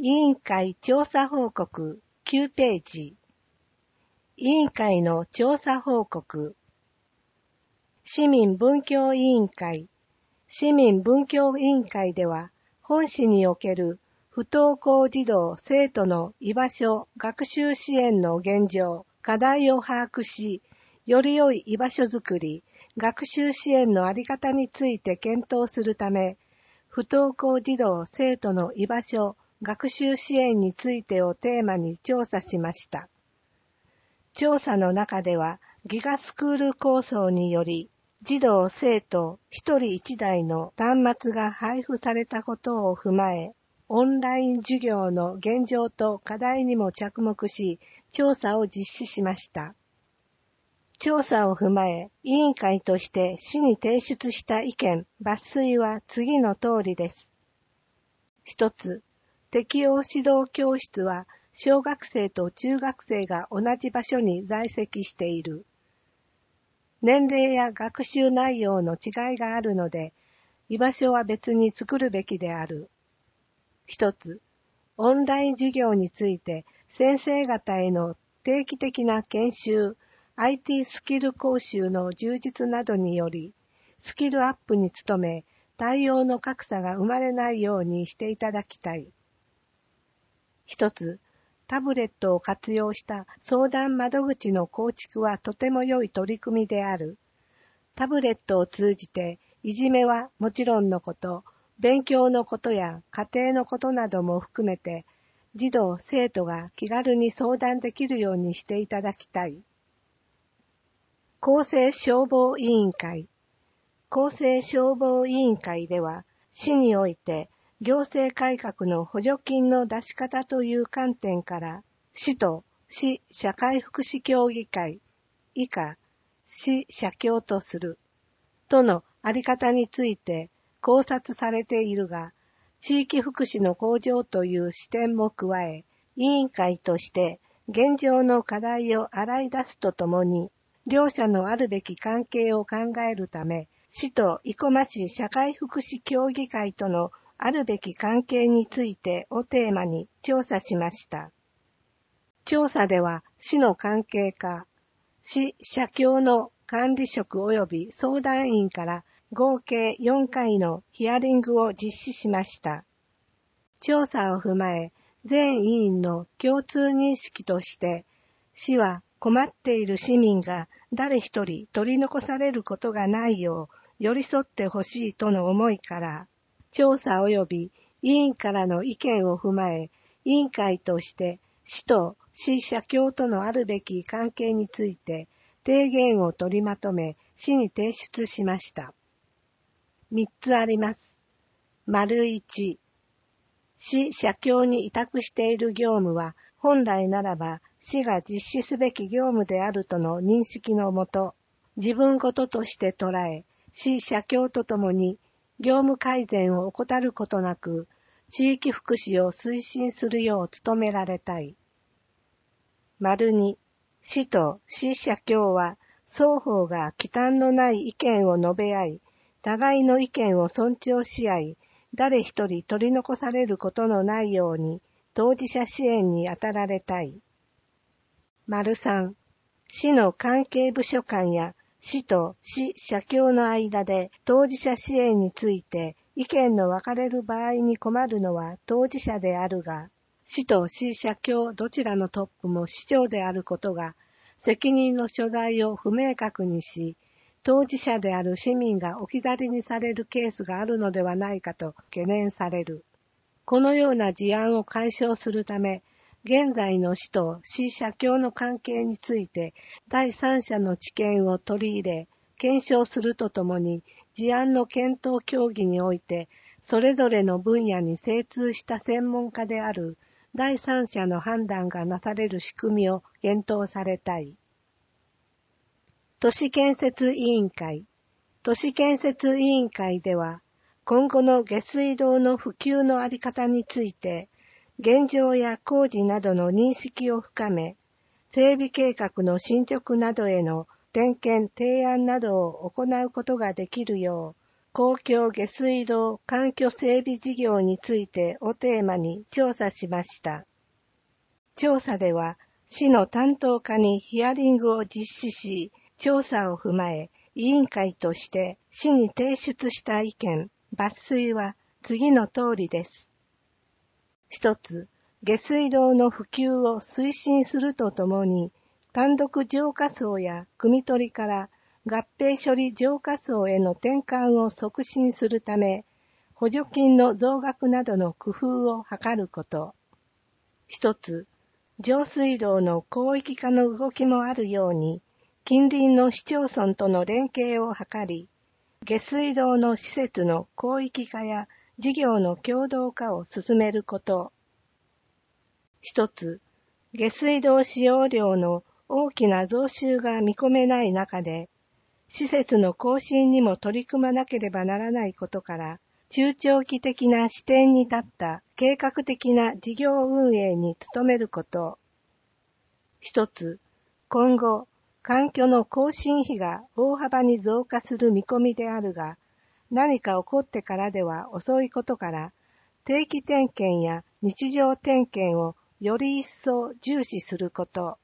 委員会調査報告9ページ。委員会の調査報告。市民文教委員会。市民文教委員会では、本市における不登校児童生徒の居場所、学習支援の現状、課題を把握し、より良い居場所づくり、学習支援のあり方について検討するため、不登校児童生徒の居場所、学習支援についてをテーマに調査しました。調査の中では、ギガスクール構想により、児童生徒一人一台の端末が配布されたことを踏まえ、オンライン授業の現状と課題にも着目し、調査を実施しました。調査を踏まえ、委員会として市に提出した意見、抜粋は次の通りです。一つ、適応指導教室は小学生と中学生が同じ場所に在籍している。年齢や学習内容の違いがあるので、居場所は別に作るべきである。一つ、オンライン授業について先生方への定期的な研修、IT スキル講習の充実などにより、スキルアップに努め、対応の格差が生まれないようにしていただきたい。一つ、タブレットを活用した相談窓口の構築はとても良い取り組みである。タブレットを通じて、いじめはもちろんのこと、勉強のことや家庭のことなども含めて、児童・生徒が気軽に相談できるようにしていただきたい。公正消防委員会。公正消防委員会では、市において、行政改革の補助金の出し方という観点から、市と市社会福祉協議会、以下、市社協とする、とのあり方について考察されているが、地域福祉の向上という視点も加え、委員会として現状の課題を洗い出すとともに、両者のあるべき関係を考えるため、市と生駒市社会福祉協議会とのあるべき関係についてをテーマに調査しました。調査では市の関係課、市社協の管理職及び相談員から合計4回のヒアリングを実施しました。調査を踏まえ、全委員の共通認識として、市は困っている市民が誰一人取り残されることがないよう寄り添ってほしいとの思いから、調査及び委員からの意見を踏まえ、委員会として市と市社協とのあるべき関係について提言を取りまとめ、市に提出しました。3つあります。1、市社協に委託している業務は、本来ならば市が実施すべき業務であるとの認識のもと、自分事として捉え、市社協とともに業務改善を怠ることなく、地域福祉を推進するよう努められたい。2、市と市社協は、双方が忌憚のない意見を述べ合い、互いの意見を尊重し合い、誰一人取り残されることのないように、当事者支援に当たられたい。3、市の関係部署間や市と市社協の間で当事者支援について意見の分かれる場合に困るのは当事者であるが、市と市社協どちらのトップも市長であることが責任の所在を不明確にし、当事者である市民が置き去りにされるケースがあるのではないかと懸念される。このような事案を解消するため、現在の市と市社協の関係について第三者の知見を取り入れ、検証するとともに事案の検討協議において、それぞれの分野に精通した専門家である第三者の判断がなされる仕組みを検討されたい。都市建設委員会。都市建設委員会では、今後の下水道の普及のあり方について、現状や工事などの認識を深め、整備計画の進捗などへの点検・提案などを行うことができるよう、 公共下水道環境整備事業についてをテーマに調査しました。調査では、市の担当課にヒアリングを実施し、調査を踏まえ、委員会として市に提出した意見、抜粋は次の通りです。一つ、下水道の普及を推進するとともに、単独浄化槽や汲み取りから合併処理浄化槽への転換を促進するため、補助金の増額などの工夫を図ること。一つ、上水道の広域化の動きもあるように、近隣の市町村との連携を図り、下水道の施設の広域化や事業の共同化を進めること。一つ、下水道使用量の大きな増収が見込めない中で、施設の更新にも取り組まなければならないことから、中長期的な視点に立った計画的な事業運営に努めること。一つ、今後、環境の更新費が大幅に増加する見込みであるが、何か起こってからでは遅いことから、定期点検や日常点検をより一層重視すること。